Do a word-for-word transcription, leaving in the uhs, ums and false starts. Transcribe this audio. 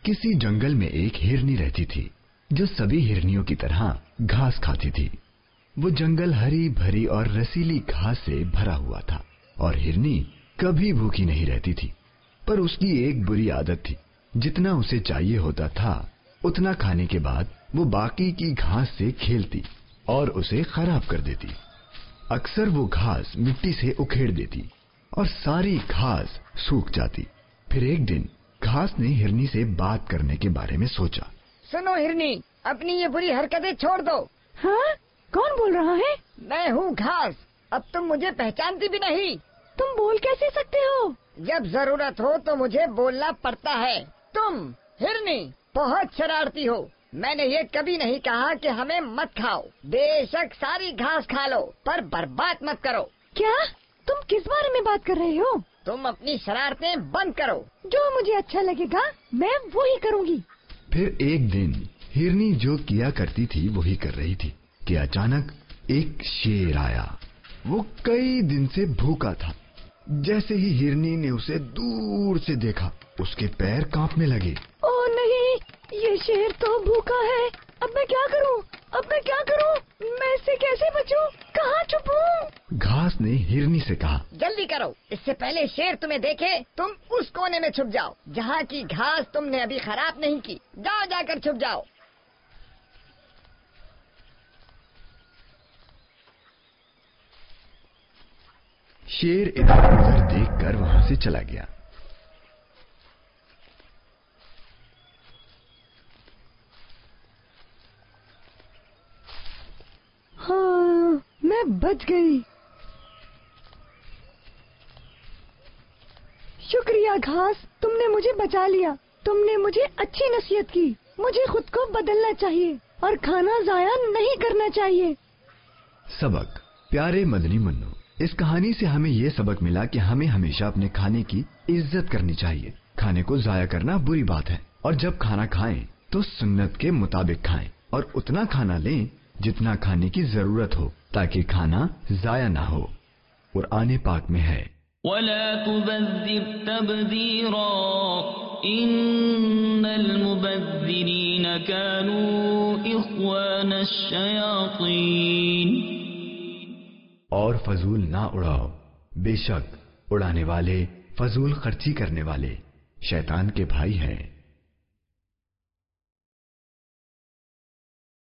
किसी जंगल में एक हिरनी रहती थी जो सभी हिरनियों की तरह घास खाती थी। वो जंगल हरी भरी और रसीली घास से भरा हुआ था और हिरनी कभी भूखी नहीं रहती थी। पर उसकी एक बुरी आदत थी, जितना उसे चाहिए होता था उतना खाने के बाद वो बाकी की घास से खेलती और उसे खराब कर देती। अक्सर वो घास मिट्टी से उखेड़ देती और सारी घास सूख जाती। फिर एक दिन घास ने हिरनी से बात करने के बारे में सोचा। सुनो हिरनी, अपनी ये बुरी हरकतें छोड़ दो। हाँ? कौन बोल रहा है? मैं हूँ घास। अब तुम मुझे पहचानती भी नहीं। तुम बोल कैसे सकते हो? जब जरूरत हो तो मुझे बोलना पड़ता है। तुम हिरनी बहुत शरारती हो। मैंने ये कभी नहीं कहा कि हमें मत खाओ। बेशक सारी घास खा लो, पर बर्बाद मत करो। क्या? तुम किस बारे में बात कर रहे हो? तुम अपनी शरारतें बंद करो। जो मुझे अच्छा लगेगा मैं वो ही करूँगी। फिर एक दिन हिरनी जो किया करती थी वही कर रही थी कि अचानक एक शेर आया। वो कई दिन से भूखा था। जैसे ही हिरनी ने उसे दूर से देखा, उसके पैर कांपने लगे। ओह नहीं, ये शेर तो भूखा है। अब मैं क्या करूं? अब मैं क्या करूं? मैं इससे कैसे बचूं? कहाँ छुपूं? घास ने हिरनी से कहा, जल्दी करो, इससे पहले शेर तुम्हें देखे। तुम उस कोने में छुप जाओ जहाँ की घास तुमने अभी खराब नहीं की। जाओ, जाकर छुप जाओ। शेर इधर उधर देखकर वहां से चला गया। हाँ, मैं बच गई। शुक्रिया घास, तुमने मुझे बचा लिया। तुमने मुझे अच्छी नसीहत की। मुझे खुद को बदलना चाहिए और खाना जाया नहीं करना चाहिए। सबक। प्यारे मदनी मुन्नो, इस कहानी से हमें ये सबक मिला कि हमें हमेशा अपने खाने की इज्जत करनी चाहिए। खाने को जाया करना बुरी बात है और जब खाना खाएं तो सुन्नत के मुताबिक खाएं और उतना खाना लें जितना खाने की जरूरत हो, ताकि खाना जाया ना हो। कुरान पाक में है, वला तुबज़्ज़िर तबज़ीरा इन्नल मुबज़्ज़िरीन कानू इख्वानश शयातीन। और फजूल ना उड़ाओ, बेशक उड़ाने वाले फजूल खर्ची करने वाले शैतान के भाई हैं।